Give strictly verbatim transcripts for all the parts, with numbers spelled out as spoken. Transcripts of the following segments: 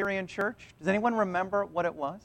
Presbyterian Church? Does anyone remember what it was?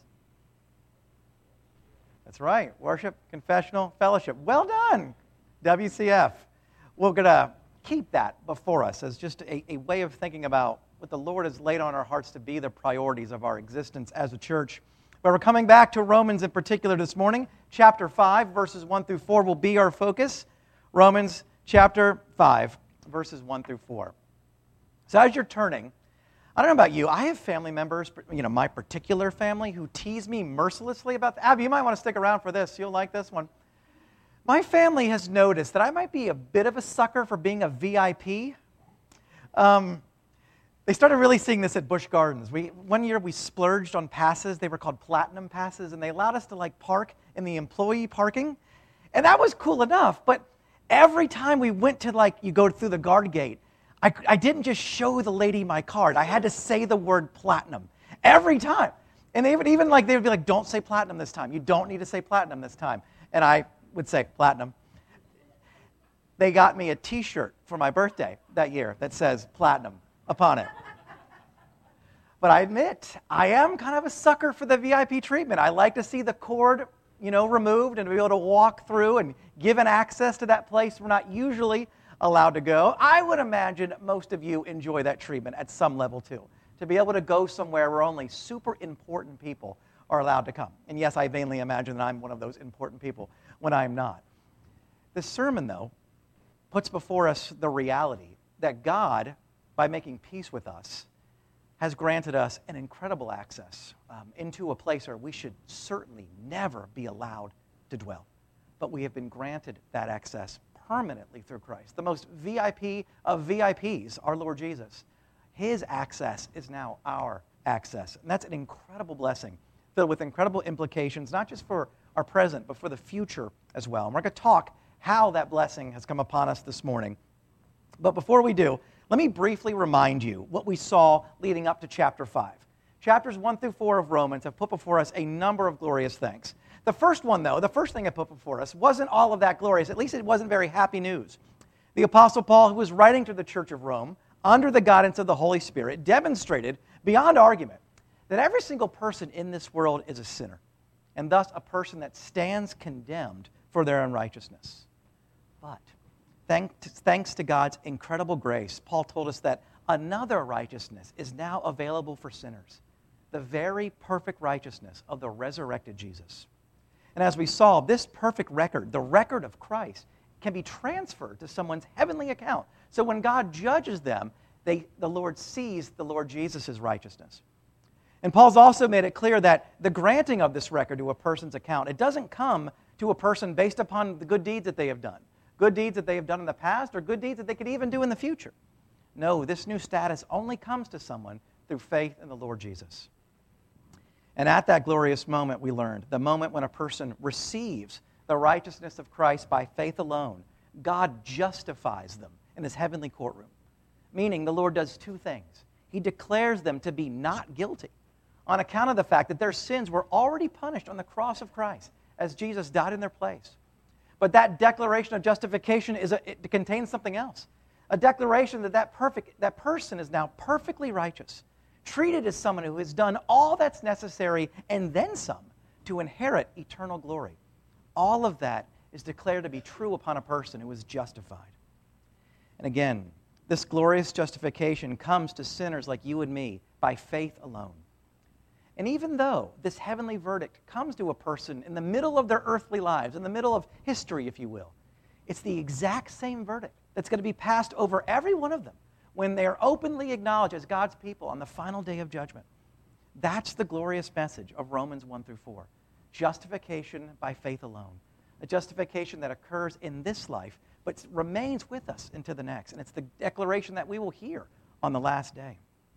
That's right, Worship, Confessional, Fellowship. Well done, W C F. We're going to keep that before us as just a, a way of thinking about what the Lord has laid on our hearts to be the priorities of our existence as a church. But we're coming back to Romans in particular this morning. Chapter five, verses one through four will be our focus. Romans chapter five, verses one through four. So as you're turning, I don't know about you, I have family members, you know, my particular family, who tease me mercilessly about that. Abby, you might want to stick around for this. You'll like this one. My family has noticed that I might be a bit of a sucker for being a V I P. Um, they started really seeing this at Busch Gardens. We, one year we splurged on passes. They were called platinum passes, and they allowed us to like park in the employee parking. And that was cool enough, but every time we went to like, you go through the guard gate, I, I didn't just show the lady my card. I had to say the word platinum every time. And they would even like, they would be like, don't say platinum this time. You don't need to say platinum this time. And I would say platinum. They got me a t-shirt for my birthday that year that says platinum upon it. But I admit, I am kind of a sucker for the V I P treatment. I like to see the cord, you know, removed and to be able to walk through and given access to that place we're not usually allowed to go. I would imagine most of you enjoy that treatment at some level too. To be able to go somewhere where only super important people are allowed to come. And yes, I vainly imagine that I'm one of those important people when I'm not. This sermon, though, puts before us the reality that God, by making peace with us, has granted us an incredible access um, into a place where we should certainly never be allowed to dwell. But we have been granted that access permanently through Christ. The most V I P of V I Ps, our Lord Jesus. His access is now our access. And that's an incredible blessing, filled with incredible implications, not just for our present, but for the future as well. And we're going to talk how that blessing has come upon us this morning. But before we do, let me briefly remind you what we saw leading up to chapter five. Chapters one through four of Romans have put before us a number of glorious things. The first one, though, the first thing it put before us wasn't all of that glorious. At least it wasn't very happy news. The Apostle Paul, who was writing to the Church of Rome, under the guidance of the Holy Spirit, demonstrated beyond argument that every single person in this world is a sinner, and thus a person that stands condemned for their unrighteousness. But thanks to God's incredible grace, Paul told us that another righteousness is now available for sinners, the very perfect righteousness of the resurrected Jesus. And as we saw, this perfect record, the record of Christ, can be transferred to someone's heavenly account. So when God judges them, they, the Lord sees the Lord Jesus' righteousness. And Paul's also made it clear that the granting of this record to a person's account, it doesn't come to a person based upon the good deeds that they have done. Good deeds that they have done in the past or good deeds that they could even do in the future. No, this new status only comes to someone through faith in the Lord Jesus. And at that glorious moment, we learned, the moment when a person receives the righteousness of Christ by faith alone, God justifies them in His heavenly courtroom. Meaning the Lord does two things. He declares them to be not guilty on account of the fact that their sins were already punished on the cross of Christ as Jesus died in their place. But that declaration of justification is a, it contains something else. A declaration that that, perfect, that person is now perfectly righteous, treated as someone who has done all that's necessary and then some to inherit eternal glory. All of that is declared to be true upon a person who is justified. And again, this glorious justification comes to sinners like you and me by faith alone. And even though this heavenly verdict comes to a person in the middle of their earthly lives, in the middle of history, if you will, it's the exact same verdict that's going to be passed over every one of them when they are openly acknowledged as God's people on the final day of judgment. That's the glorious message of Romans one through four. Justification by faith alone. A justification that occurs in this life, but remains with us into the next. And it's the declaration that we will hear on the last day.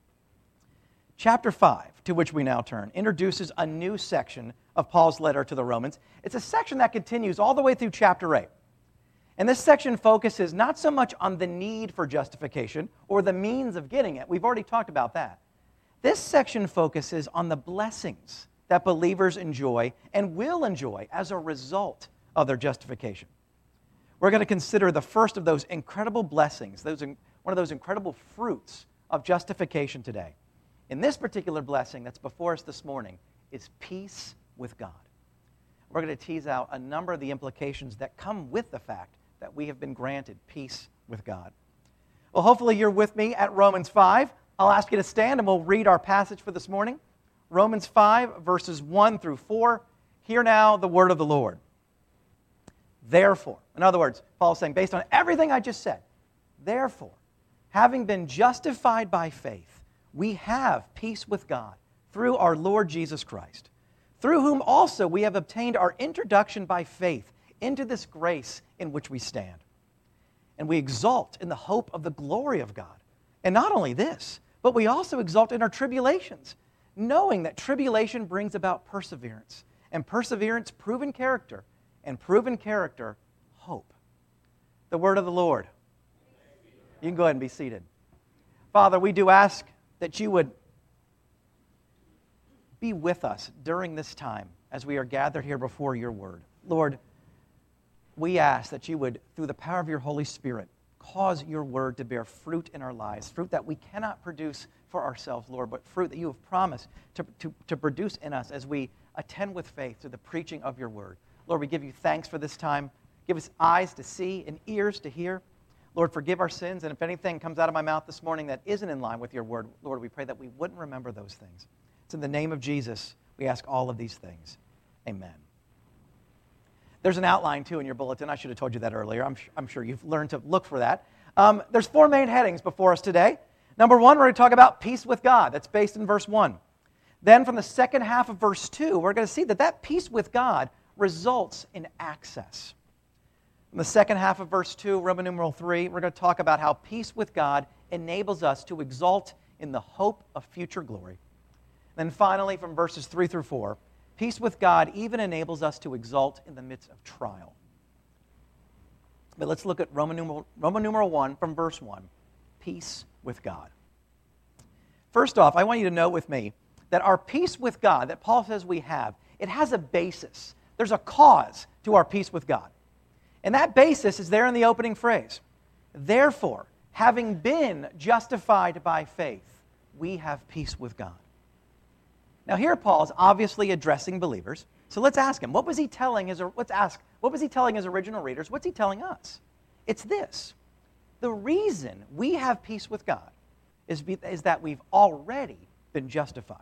Chapter five, to which we now turn, introduces a new section of Paul's letter to the Romans. It's a section that continues all the way through chapter eight. And this section focuses not so much on the need for justification or the means of getting it. We've already talked about that. This section focuses on the blessings that believers enjoy and will enjoy as a result of their justification. We're going to consider the first of those incredible blessings, those, one of those incredible fruits of justification today. in this particular blessing that's before us this morning is peace with God. We're going to tease out a number of the implications that come with the fact that we have been granted peace with God. Well, hopefully you're with me at Romans five. I'll ask you to stand and we'll read our passage for this morning. Romans five, verses one through four. Hear now the word of the Lord. Therefore, in other words, Paul's saying, based on everything I just said, therefore, having been justified by faith, we have peace with God through our Lord Jesus Christ, through whom also we have obtained our introduction by faith into this grace in which we stand. And we exult in the hope of the glory of God. And not only this, but we also exult in our tribulations, knowing that tribulation brings about perseverance, and perseverance, proven character, and proven character, hope. The word of the Lord. You can go ahead and be seated. Father, we do ask that you would be with us during this time as we are gathered here before your word. Lord, we ask that you would, through the power of your Holy Spirit, cause your word to bear fruit in our lives, fruit that we cannot produce for ourselves, Lord, but fruit that you have promised to, to, to produce in us as we attend with faith to the preaching of your word. Lord, we give you thanks for this time. Give us eyes to see and ears to hear. Lord, forgive our sins, and if anything comes out of my mouth this morning that isn't in line with your word, Lord, we pray that we wouldn't remember those things. It's in the name of Jesus we ask all of these things. Amen. There's an outline, too, in your bulletin. I should have told you that earlier. I'm, I'm sure you've learned to look for that. Um, there's four main headings before us today. Number one, we're going to talk about peace with God. That's based in verse one. Then from the second half of verse two, we're going to see that that peace with God results in access. In the second half of verse two, Roman numeral three, we're going to talk about how peace with God enables us to exult in the hope of future glory. Then finally, from verses three through four, peace with God even enables us to exult in the midst of trial. But let's look at Roman numeral, Roman numeral one from verse one, peace with God. First off, I want you to note with me that our peace with God that Paul says we have, it has a basis. There's a cause to our peace with God. And that basis is there in the opening phrase. Therefore, having been justified by faith, we have peace with God. Now here Paul is obviously addressing believers. So let's ask him, what was he telling his, let's ask, what was he telling his original readers? What's he telling us? It's this. The reason we have peace with God is, be, is that we've already been justified.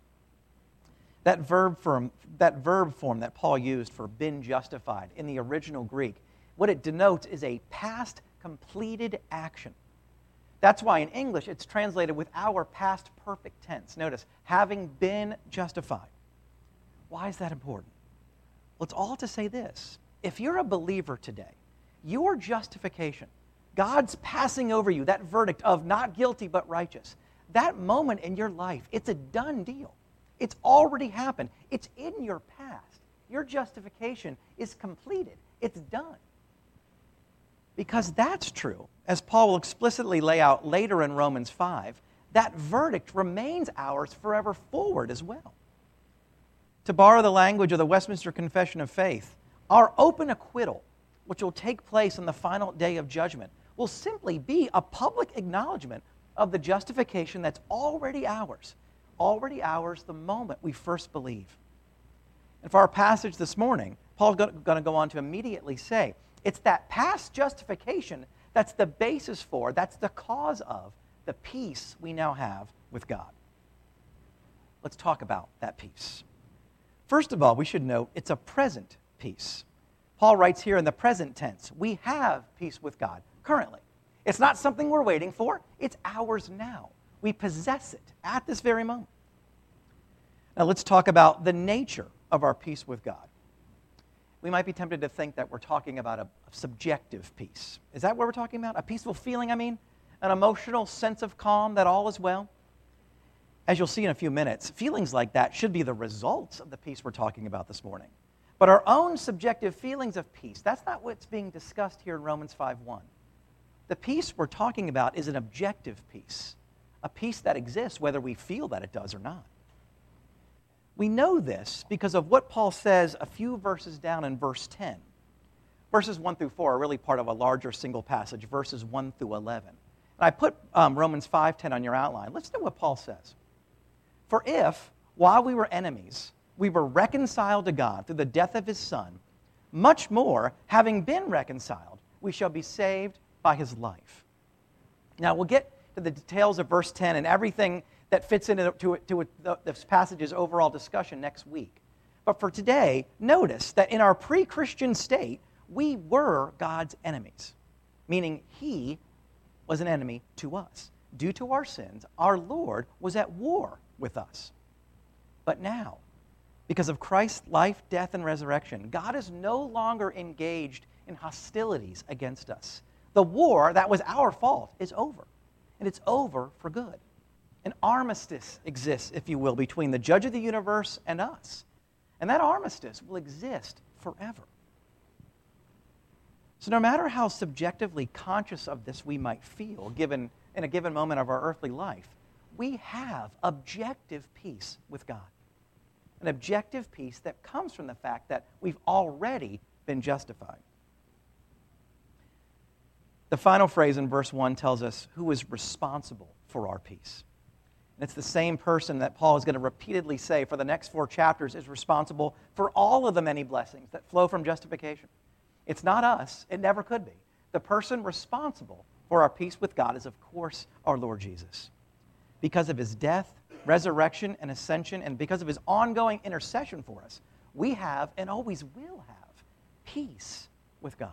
That verb form, that verb form that Paul used for been justified in the original Greek, what it denotes is a past completed action. That's why in English it's translated with our past perfect tense. Notice, having been justified. Why is that important? Well, it's all to say this. If you're a believer today, your justification, God's passing over you, that verdict of not guilty but righteous, that moment in your life, it's a done deal. It's already happened. It's in your past. Your justification is completed. It's done. Because that's true, as Paul will explicitly lay out later in Romans five, that verdict remains ours forever forward as well. To borrow the language of the Westminster Confession of Faith, our open acquittal, which will take place on the final day of judgment, will simply be a public acknowledgement of the justification that's already ours, already ours the moment we first believe. And for our passage this morning, Paul's going to go on to immediately say, it's that past justification that's the basis for, that's the cause of the peace we now have with God. Let's talk about that peace. First of all, we should note it's a present peace. Paul writes here in the present tense, we have peace with God currently. It's not something we're waiting for, it's ours now. We possess it at this very moment. Now let's talk about the nature of our peace with God. We might be tempted to think that we're talking about a, a subjective peace. Is that what we're talking about? A peaceful feeling, I mean? An emotional sense of calm that all is well? As you'll see in a few minutes, feelings like that should be the results of the peace we're talking about this morning. But our own subjective feelings of peace, that's not what's being discussed here in Romans five one. The peace we're talking about is an objective peace, a peace that exists whether we feel that it does or not. We know this because of what Paul says a few verses down in verse ten. Verses one through four are really part of a larger single passage, verses one through eleven. And I put um, Romans five ten on your outline. Let's know what Paul says. For if, while we were enemies, we were reconciled to God through the death of his Son, much more, having been reconciled, we shall be saved by his life. Now, we'll get to the details of verse ten and everything that fits into to, to, to this passage's overall discussion next week. But for today, notice that in our pre-Christian state, we were God's enemies, meaning he was an enemy to us. Due to our sins, our Lord was at war with us. But now, because of Christ's life, death, and resurrection, God is no longer engaged in hostilities against us. The war that was our fault is over, and it's over for good. An armistice exists, if you will, between the judge of the universe and us. And that armistice will exist forever. So no matter how subjectively conscious of this we might feel, given in a given moment of our earthly life, we have objective peace with God. An objective peace that comes from the fact that we've already been justified. The final phrase in verse one tells us who is responsible for our peace. And it's the same person that Paul is going to repeatedly say for the next four chapters is responsible for all of the many blessings that flow from justification. It's not us. It never could be. The person responsible for our peace with God is, of course, our Lord Jesus. Because of his death, resurrection, and ascension, and because of his ongoing intercession for us, we have and always will have peace with God.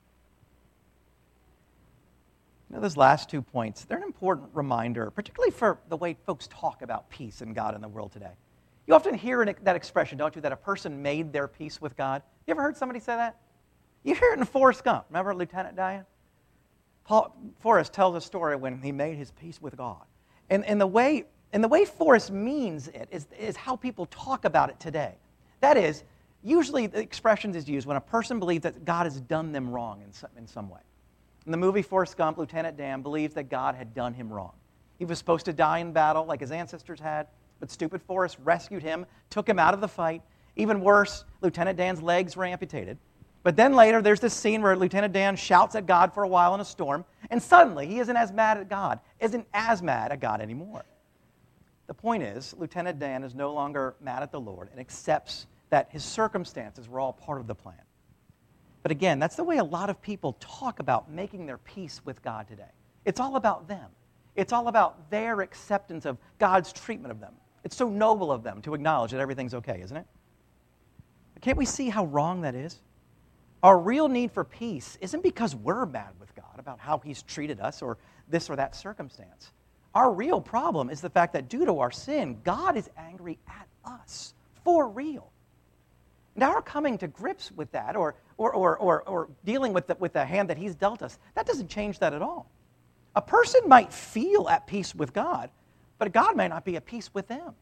You know, those last two points, they're an important reminder, particularly for the way folks talk about peace and God in the world today. You often hear that expression, don't you, that a person made their peace with God. You ever heard somebody say that? You hear it in Forrest Gump. Remember Lieutenant Dan? Paul, Forrest tells a story when he made his peace with God. And, and, the, way, and the way Forrest means it is, is how people talk about it today. That is, usually the expression is used when a person believes that God has done them wrong in some, in some way. In the movie Forrest Gump, Lieutenant Dan believes that God had done him wrong. He was supposed to die in battle like his ancestors had, but stupid Forrest rescued him, took him out of the fight. Even worse, Lieutenant Dan's legs were amputated. But then later, there's this scene where Lieutenant Dan shouts at God for a while in a storm, and suddenly he isn't as mad at God, isn't as mad at God anymore. The point is, Lieutenant Dan is no longer mad at the Lord and accepts that his circumstances were all part of the plan. But again, that's the way a lot of people talk about making their peace with God today. It's all about them. It's all about their acceptance of God's treatment of them. It's so noble of them to acknowledge that everything's okay, isn't it? But can't we see how wrong that is? Our real need for peace isn't because we're mad with God about how he's treated us or this or that circumstance. Our real problem is the fact that due to our sin, God is angry at us for real. And our coming to grips with that or, or, or, or, or dealing with the, with the hand that he's dealt us, that doesn't change that at all. A person might feel at peace with God, but God may not be at peace with them.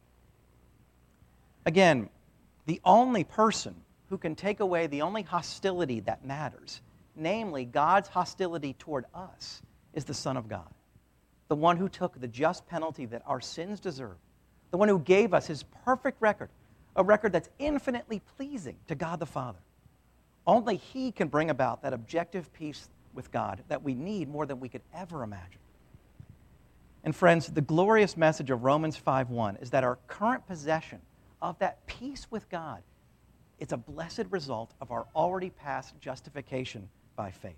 Again, the only person who can take away the only hostility that matters, namely God's hostility toward us, is the Son of God, the one who took the just penalty that our sins deserve, the one who gave us his perfect record, a record that's infinitely pleasing to God the Father. Only he can bring about that objective peace with God that we need more than we could ever imagine. And friends, the glorious message of Romans five one is that our current possession of that peace with God is a blessed result of our already past justification by faith.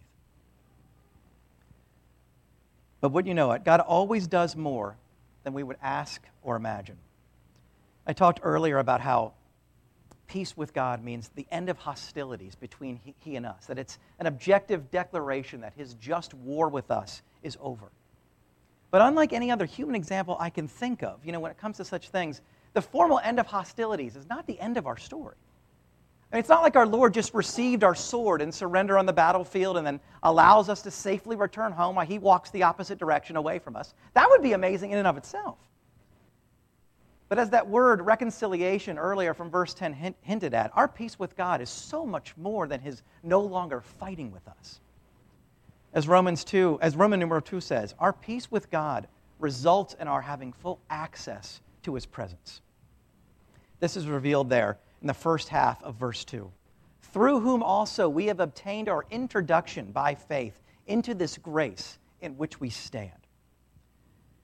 But wouldn't you know it, God always does more than we would ask or imagine. I talked earlier about how peace with God means the end of hostilities between he, he and us, that it's an objective declaration that his just war with us is over. But unlike any other human example I can think of, you know, when it comes to such things, the formal end of hostilities is not the end of our story. I mean, it's not like our Lord just received our sword and surrender on the battlefield and then allows us to safely return home while he walks the opposite direction away from us. That would be amazing in and of itself. But as that word reconciliation earlier from verse ten hint, hinted at, our peace with God is so much more than his no longer fighting with us. As Romans two, as Roman numeral two says, our peace with God results in our having full access to his presence. This is revealed there in the first half of verse two. Through whom also we have obtained our introduction by faith into this grace in which we stand.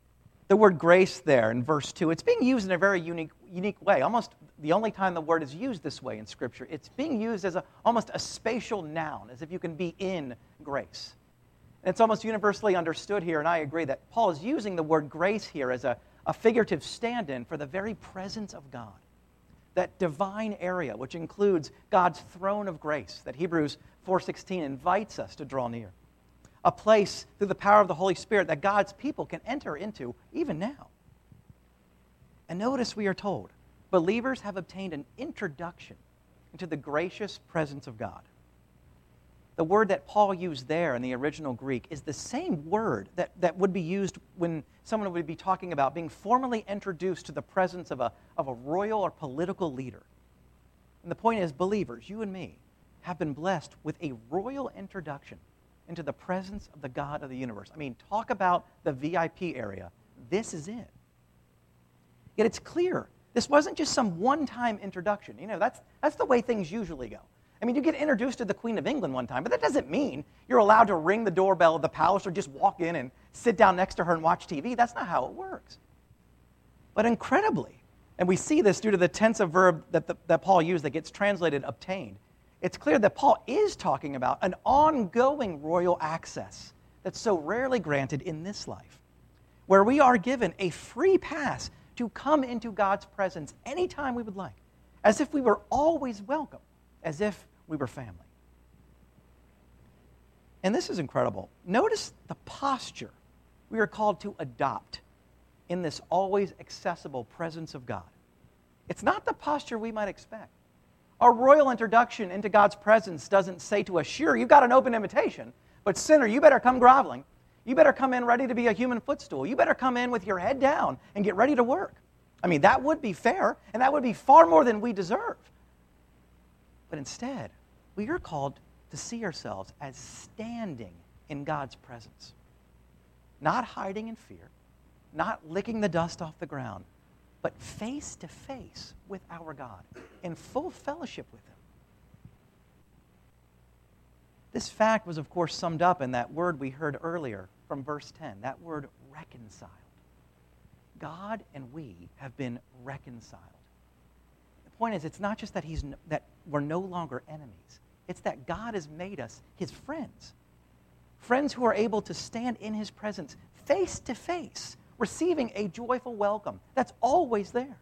The word grace there in verse two, it's being used in a very unique, unique way. Almost the only time the word is used this way in Scripture. It's being used as a, almost a spatial noun, as if you can be in grace. And it's almost universally understood here, and I agree, that Paul is using the word grace here as a, a figurative stand-in for the very presence of God. That divine area, which includes God's throne of grace, that Hebrews four sixteen invites us to draw near. A place through the power of the Holy Spirit that God's people can enter into even now. And notice we are told, believers have obtained an introduction into the gracious presence of God. The word that Paul used there in the original Greek is the same word that, that would be used when someone would be talking about being formally introduced to the presence of a, of a royal or political leader. And the point is, believers, you and me, have been blessed with a royal introduction into the presence of the God of the universe. I mean, talk about the V I P area. This is it. Yet it's clear, this wasn't just some one-time introduction. You know, that's, that's the way things usually go. I mean, you get introduced to the Queen of England one time, but that doesn't mean you're allowed to ring the doorbell of the palace or just walk in and sit down next to her and watch T V. That's not how it works. But incredibly, and we see this due to the tensive verb that, the, that Paul used that gets translated obtained, it's clear that Paul is talking about an ongoing royal access that's so rarely granted in this life, where we are given a free pass to come into God's presence anytime we would like, as if we were always welcome, as if we were family. And this is incredible. Notice the posture we are called to adopt in this always accessible presence of God. It's not the posture we might expect. Our royal introduction into God's presence doesn't say to us, sure, you've got an open invitation, but sinner, you better come groveling. You better come in ready to be a human footstool. You better come in with your head down and get ready to work. I mean, that would be fair, and that would be far more than we deserve. But instead, we are called to see ourselves as standing in God's presence. Not hiding in fear, not licking the dust off the ground, but face to face with our God, in full fellowship with Him. This fact was, of course, summed up in that word we heard earlier from verse ten, that word reconciled. God and we have been reconciled. The point is, it's not just that, he's, that we're no longer enemies. It's that God has made us His friends. Friends who are able to stand in His presence face to face, receiving a joyful welcome that's always there.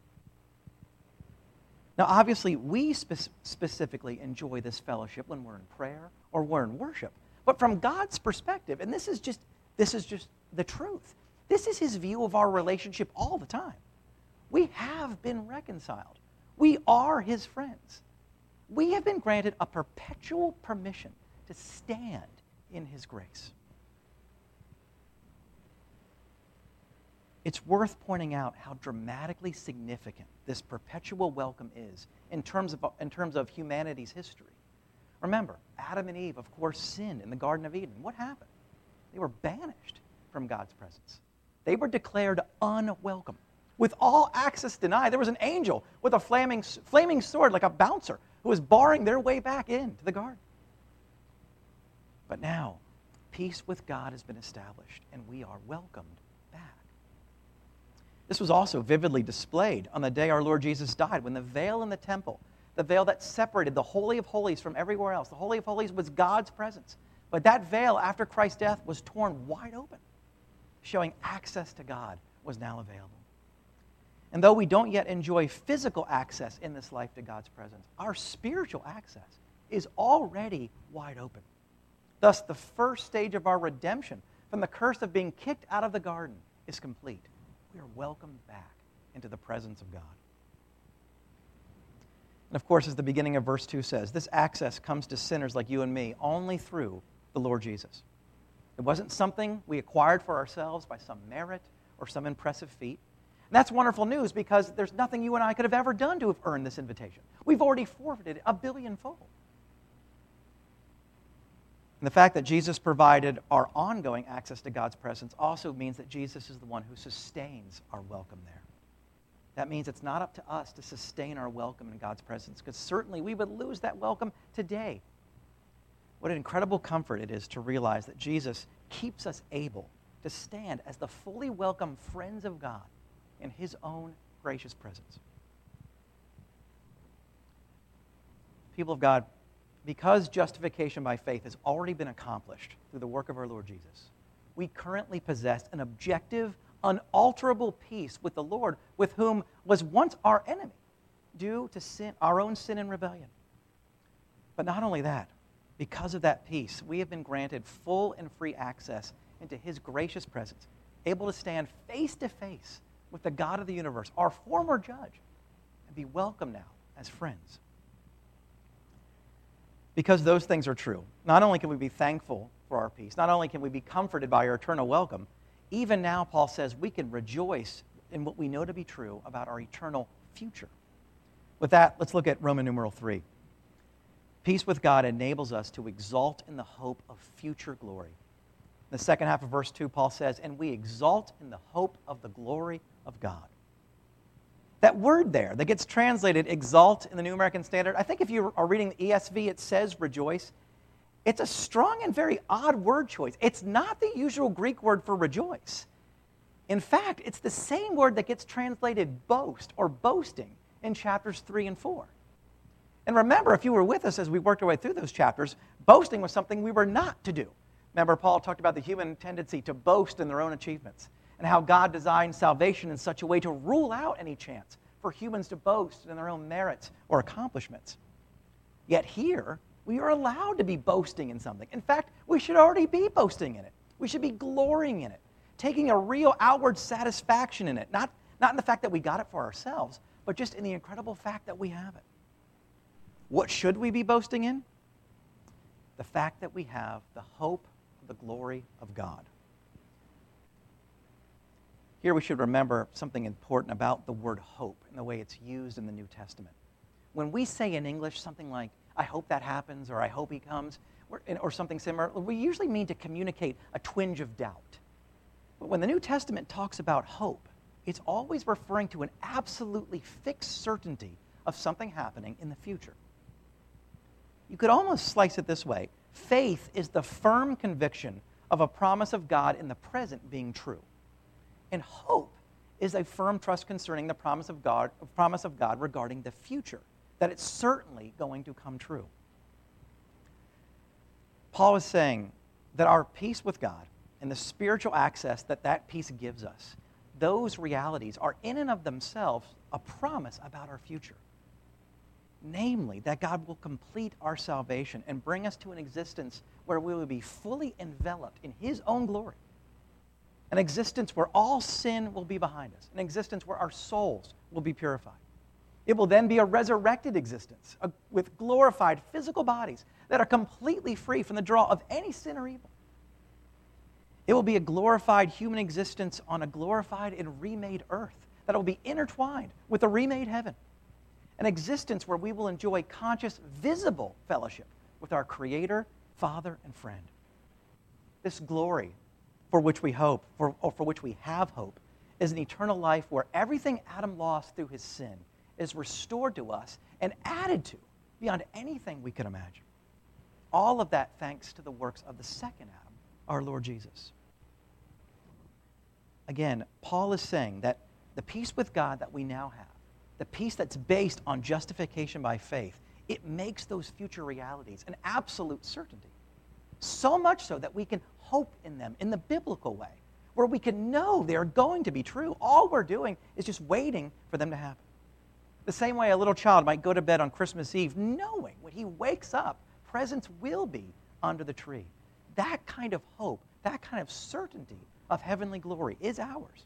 Now, obviously, we spe- specifically enjoy this fellowship when we're in prayer or we're in worship. But from God's perspective, and this is just this is just the truth, this is His view of our relationship all the time. We have been reconciled. We are His friends. We have been granted a perpetual permission to stand in His grace. It's worth pointing out how dramatically significant this perpetual welcome is in terms of, in terms of humanity's history. Remember, Adam and Eve, of course, sinned in the Garden of Eden. What happened? They were banished from God's presence. They were declared unwelcome. With all access denied, there was an angel with a flaming, flaming sword like a bouncer who was barring their way back into the garden. But now, peace with God has been established, and we are welcomed back. This was also vividly displayed on the day our Lord Jesus died, when the veil in the temple, the veil that separated the Holy of Holies from everywhere else, the Holy of Holies was God's presence. But that veil, after Christ's death, was torn wide open, showing access to God was now available. And though we don't yet enjoy physical access in this life to God's presence, our spiritual access is already wide open. Thus, the first stage of our redemption from the curse of being kicked out of the garden is complete. We are welcomed back into the presence of God. And of course, as the beginning of verse two says, this access comes to sinners like you and me only through the Lord Jesus. It wasn't something we acquired for ourselves by some merit or some impressive feat. And that's wonderful news, because there's nothing you and I could have ever done to have earned this invitation. We've already forfeited it a billionfold. And the fact that Jesus provided our ongoing access to God's presence also means that Jesus is the one who sustains our welcome there. That means it's not up to us to sustain our welcome in God's presence, because certainly we would lose that welcome today. What an incredible comfort it is to realize that Jesus keeps us able to stand as the fully welcome friends of God in his own gracious presence. People of God, because justification by faith has already been accomplished through the work of our Lord Jesus, we currently possess an objective, unalterable peace with the Lord, with whom was once our enemy, due to sin, our own sin and rebellion. But not only that, because of that peace, we have been granted full and free access into his gracious presence, able to stand face to face with the God of the universe, our former judge, and be welcome now as friends. Because those things are true, not only can we be thankful for our peace, not only can we be comforted by our eternal welcome, even now, Paul says, we can rejoice in what we know to be true about our eternal future. With that, let's look at Roman numeral three. Peace with God enables us to exalt in the hope of future glory. In the second half of verse two, Paul says, and we exalt in the hope of the glory of God. That word there that gets translated exalt in the New American Standard, I think if you are reading the E S V, it says rejoice. It's a strong and very odd word choice. It's not the usual Greek word for rejoice. In fact, it's the same word that gets translated boast or boasting in chapters three and four. And remember, if you were with us as we worked our way through those chapters, boasting was something we were not to do. Remember, Paul talked about the human tendency to boast in their own achievements and how God designed salvation in such a way to rule out any chance for humans to boast in their own merits or accomplishments. Yet here, we are allowed to be boasting in something. In fact, we should already be boasting in it. We should be glorying in it, taking a real outward satisfaction in it, not, not in the fact that we got it for ourselves, but just in the incredible fact that we have it. What should we be boasting in? The fact that we have the hope of the glory of God. Here we should remember something important about the word hope and the way it's used in the New Testament. When we say in English something like, I hope that happens, or I hope he comes, or, or something similar, we usually mean to communicate a twinge of doubt. But when the New Testament talks about hope, it's always referring to an absolutely fixed certainty of something happening in the future. You could almost slice it this way. Faith is the firm conviction of a promise of God in the present being true. And hope is a firm trust concerning the promise of God, promise of God regarding the future, that it's certainly going to come true. Paul is saying that our peace with God and the spiritual access that that peace gives us, those realities are in and of themselves a promise about our future. Namely, that God will complete our salvation and bring us to an existence where we will be fully enveloped in his own glory. An existence where all sin will be behind us. An existence where our souls will be purified. It will then be a resurrected existence a, with glorified physical bodies that are completely free from the draw of any sin or evil. It will be a glorified human existence on a glorified and remade earth that will be intertwined with a remade heaven. An existence where we will enjoy conscious, visible fellowship with our Creator, Father, and friend. This glory for which we hope, for, or for which we have hope, is an eternal life where everything Adam lost through his sin is restored to us and added to beyond anything we could imagine. All of that thanks to the works of the second Adam, our Lord Jesus. Again, Paul is saying that the peace with God that we now have, the peace that's based on justification by faith, it makes those future realities an absolute certainty. So much so that we can hope in them in the biblical way, where we can know they're going to be true. All we're doing is just waiting for them to happen. The same way a little child might go to bed on Christmas Eve knowing when he wakes up, presents will be under the tree. That kind of hope, that kind of certainty of heavenly glory is ours.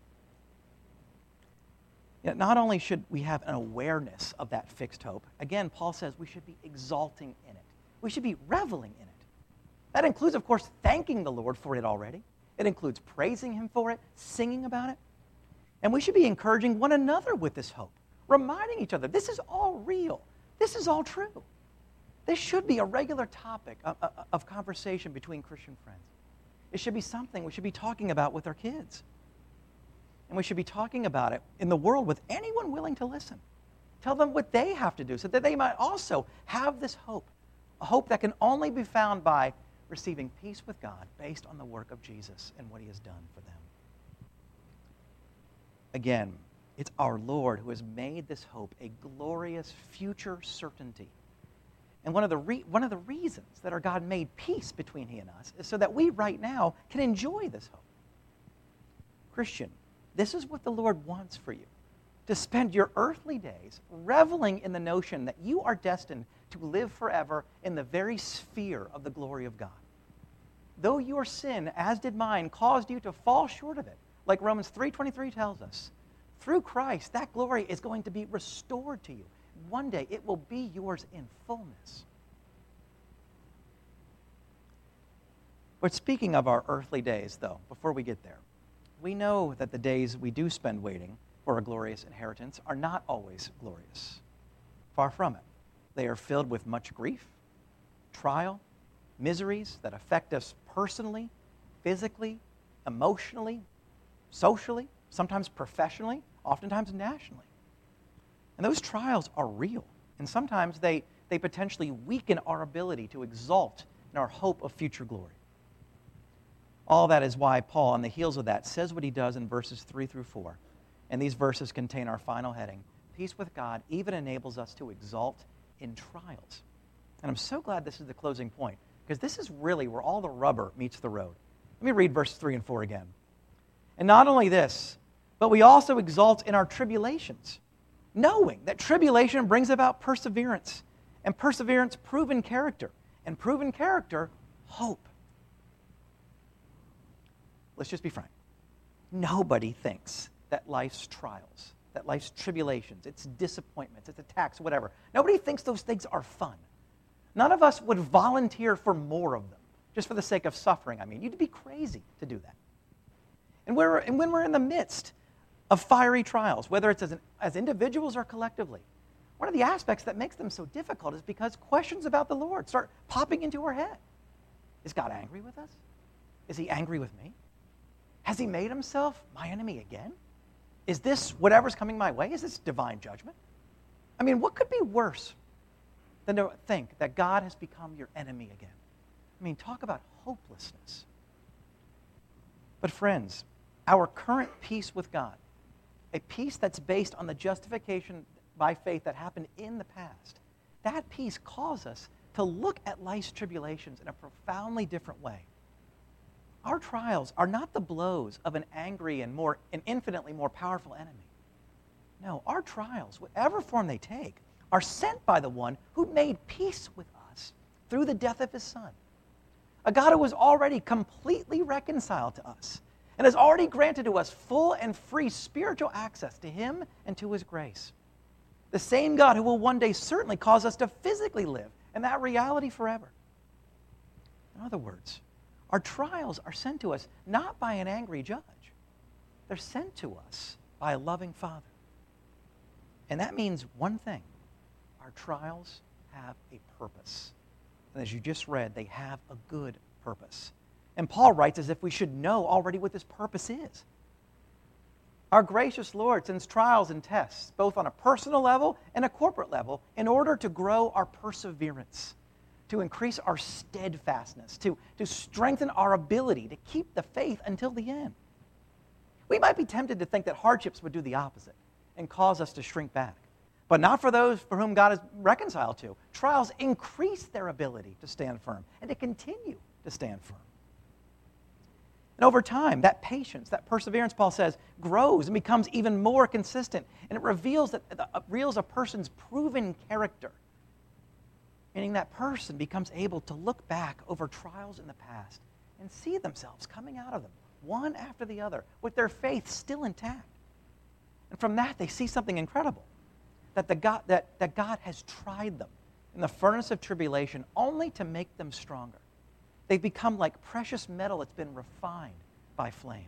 Yet not only should we have an awareness of that fixed hope, again, Paul says we should be exalting in it. We should be reveling in it. That includes, of course, thanking the Lord for it already. It includes praising him for it, singing about it. And we should be encouraging one another with this hope, reminding each other, this is all real. This is all true. This should be a regular topic of, of, of conversation between Christian friends. It should be something we should be talking about with our kids. And we should be talking about it in the world with anyone willing to listen. Tell them what they have to do so that they might also have this hope, a hope that can only be found by receiving peace with God based on the work of Jesus and what he has done for them. Again, it's our Lord who has made this hope a glorious future certainty. And one of the re- one of the reasons that our God made peace between he and us is so that we right now can enjoy this hope. Christian, this is what the Lord wants for you, to spend your earthly days reveling in the notion that you are destined to live forever in the very sphere of the glory of God. Though your sin, as did mine, caused you to fall short of it, like Romans three twenty-three tells us, through Christ, that glory is going to be restored to you. One day, it will be yours in fullness. But speaking of our earthly days, though, before we get there, we know that the days we do spend waiting for a glorious inheritance are not always glorious. Far from it. They are filled with much grief, trial, miseries that affect us personally, physically, emotionally, socially, sometimes professionally, oftentimes nationally. And those trials are real. And sometimes they, they potentially weaken our ability to exalt in our hope of future glory. All that is why Paul, on the heels of that, says what he does in verses three through four. And these verses contain our final heading. Peace with God even enables us to exalt in trials. And I'm so glad this is the closing point, because this is really where all the rubber meets the road. Let me read verses three and four again. And not only this, but we also exalt in our tribulations, knowing that tribulation brings about perseverance, and perseverance, proven character, and proven character, hope. Let's just be frank. Nobody thinks that life's trials, that life's tribulations, its disappointments, its attacks, whatever, nobody thinks those things are fun. None of us would volunteer for more of them, just for the sake of suffering. I mean, you'd be crazy to do that. And, we're, and when we're in the midst of fiery trials, whether it's as, an, as individuals or collectively, one of the aspects that makes them so difficult is because questions about the Lord start popping into our head. Is God angry with us? Is he angry with me? Has he made himself my enemy again? Is this whatever's coming my way? Is this divine judgment? I mean, what could be worse than to think that God has become your enemy again? I mean, talk about hopelessness. But friends, our current peace with God, a peace that's based on the justification by faith that happened in the past, that peace calls us to look at life's tribulations in a profoundly different way. Our trials are not the blows of an angry and more, an infinitely more powerful enemy. No, our trials, whatever form they take, are sent by the one who made peace with us through the death of his Son. A God who was already completely reconciled to us and has already granted to us full and free spiritual access to him and to his grace. The same God who will one day certainly cause us to physically live in that reality forever. In other words, our trials are sent to us not by an angry judge. They're sent to us by a loving Father. And that means one thing. Our trials have a purpose. And as you just read, they have a good purpose. And Paul writes as if we should know already what this purpose is. Our gracious Lord sends trials and tests, both on a personal level and a corporate level, in order to grow our perseverance, to increase our steadfastness, to, to strengthen our ability to keep the faith until the end. We might be tempted to think that hardships would do the opposite and cause us to shrink back. But not for those for whom God is reconciled to. Trials increase their ability to stand firm and to continue to stand firm. And over time, that patience, that perseverance, Paul says, grows and becomes even more consistent. And it reveals, that, it reveals a person's proven character. Meaning that person becomes able to look back over trials in the past and see themselves coming out of them, one after the other, with their faith still intact. And from that, they see something incredible, that, the God, that, that God has tried them in the furnace of tribulation only to make them stronger. They've become like precious metal that's been refined by flame.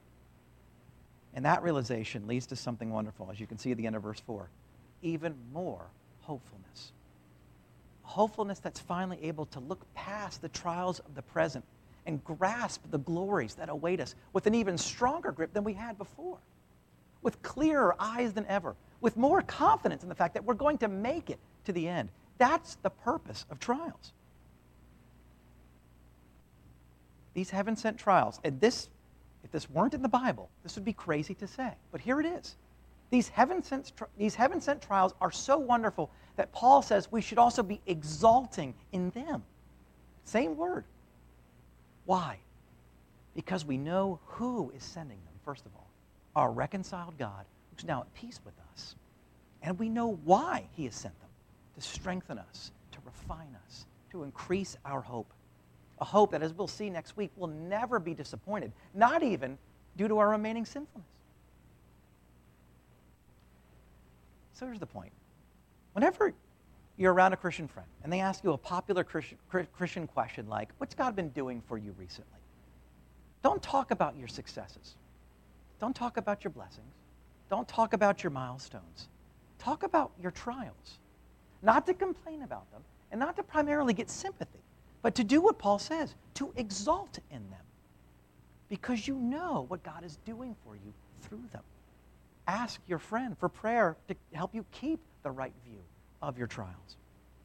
And that realization leads to something wonderful, as you can see at the end of verse four. Even more hopefulness. Hopefulness that's finally able to look past the trials of the present and grasp the glories that await us with an even stronger grip than we had before. With clearer eyes than ever. With more confidence in the fact that we're going to make it to the end. That's the purpose of trials. these heaven-sent trials, and this, if this weren't in the Bible, this would be crazy to say, but here it is. These heaven-sent, these heaven-sent trials are so wonderful that Paul says we should also be exalting in them. Same word. Why? Because we know who is sending them, first of all. Our reconciled God, who's now at peace with us. And we know why he has sent them, to strengthen us, to refine us, to increase our hope. A hope that, as we'll see next week, will never be disappointed, not even due to our remaining sinfulness. So here's the point. Whenever you're around a Christian friend and they ask you a popular Christian, Christian question like, what's God been doing for you recently? Don't talk about your successes. Don't talk about your blessings. Don't talk about your milestones. Talk about your trials. Not to complain about them and not to primarily get sympathy, but to do what Paul says, to exalt in them. Because you know what God is doing for you through them. Ask your friend for prayer to help you keep the right view of your trials.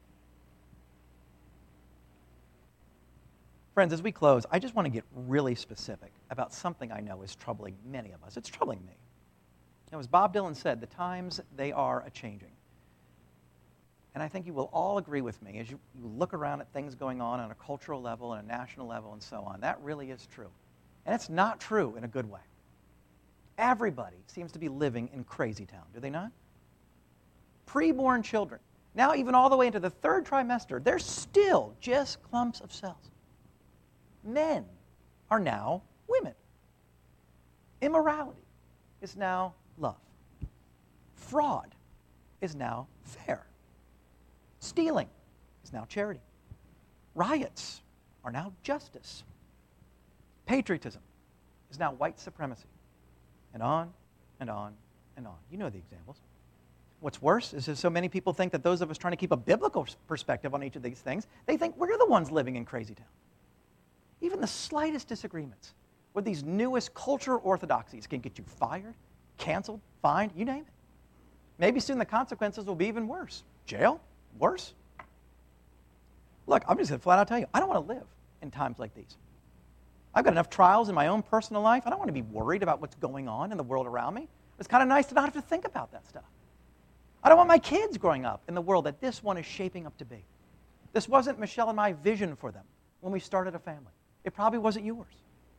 Friends, as we close, I just want to get really specific about something I know is troubling many of us. It's troubling me. Now, as Bob Dylan said, the times, they are a-changing. And I think you will all agree with me as you, you look around at things going on on a cultural level and a national level and so on. That really is true. And it's not true in a good way. Everybody seems to be living in crazy town, do they not? Preborn children, now even all the way into the third trimester, they're still just clumps of cells. Men are now women. Immorality is now love. Fraud is now fair. Stealing is now charity. Riots are now justice. Patriotism is now white supremacy. And on and on and on. You know the examples. What's worse is that so many people think that those of us trying to keep a biblical perspective on each of these things, they think we're the ones living in crazy town. Even the slightest disagreements with these newest cultural orthodoxies can get you fired, canceled, fined, you name it. Maybe soon the consequences will be even worse. Jail? Worse? Look, I'm just going to flat out tell you, I don't want to live in times like these. I've got enough trials in my own personal life. I don't want to be worried about what's going on in the world around me. It's kind of nice to not have to think about that stuff. I don't want my kids growing up in the world that this one is shaping up to be. This wasn't Michelle and my vision for them when we started a family. It probably wasn't yours.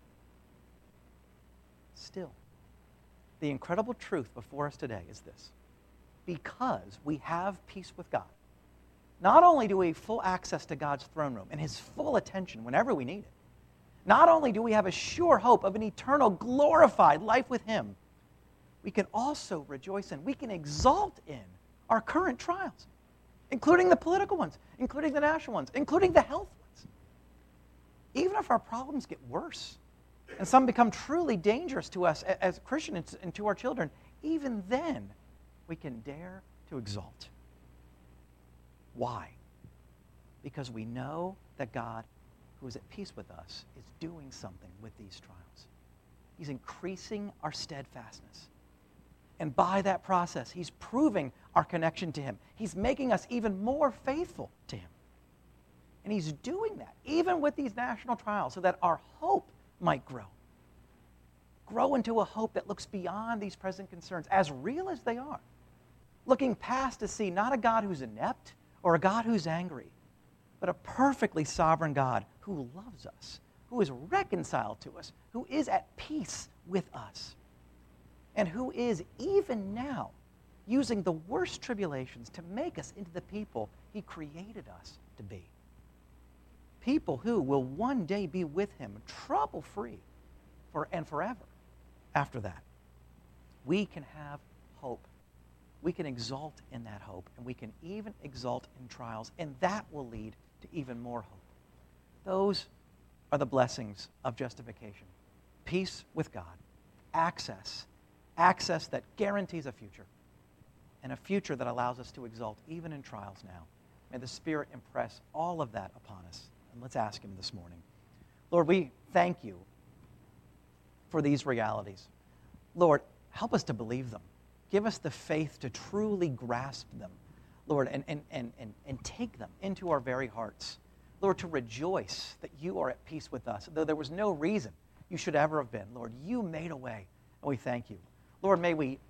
Still, the incredible truth before us today is this. Because we have peace with God, not only do we have full access to God's throne room and his full attention whenever we need it, not only do we have a sure hope of an eternal, glorified life with him, we can also rejoice in, we can exalt in our current trials, including the political ones, including the national ones, including the health ones. Even if our problems get worse, and some become truly dangerous to us as Christians and to our children, even then, we can dare to exalt. Why? Because we know that God, who is at peace with us, is doing something with these trials. He's increasing our steadfastness. And by that process, he's proving our connection to him. He's making us even more faithful to him. And he's doing that, even with these national trials, so that our hope might grow. Grow into a hope that looks beyond these present concerns, as real as they are. Looking past to see not a God who's inept or a God who's angry, but a perfectly sovereign God who loves us, who is reconciled to us, who is at peace with us, and who is, even now, using the worst tribulations to make us into the people he created us to be. People who will one day be with him, trouble-free, for and forever after that. We can have hope. We can exalt in that hope, and we can even exalt in trials, and that will lead to even more hope. Those are the blessings of justification. Peace with God, access, access that guarantees a future, and a future that allows us to exalt even in trials now. May the Spirit impress all of that upon us. And let's ask him this morning. Lord, we thank you for these realities. Lord, help us to believe them. Give us the faith to truly grasp them, Lord, and, and, and, and, and take them into our very hearts. Lord, to rejoice that you are at peace with us, though there was no reason you should ever have been. Lord, you made a way, and we thank you. Lord, may we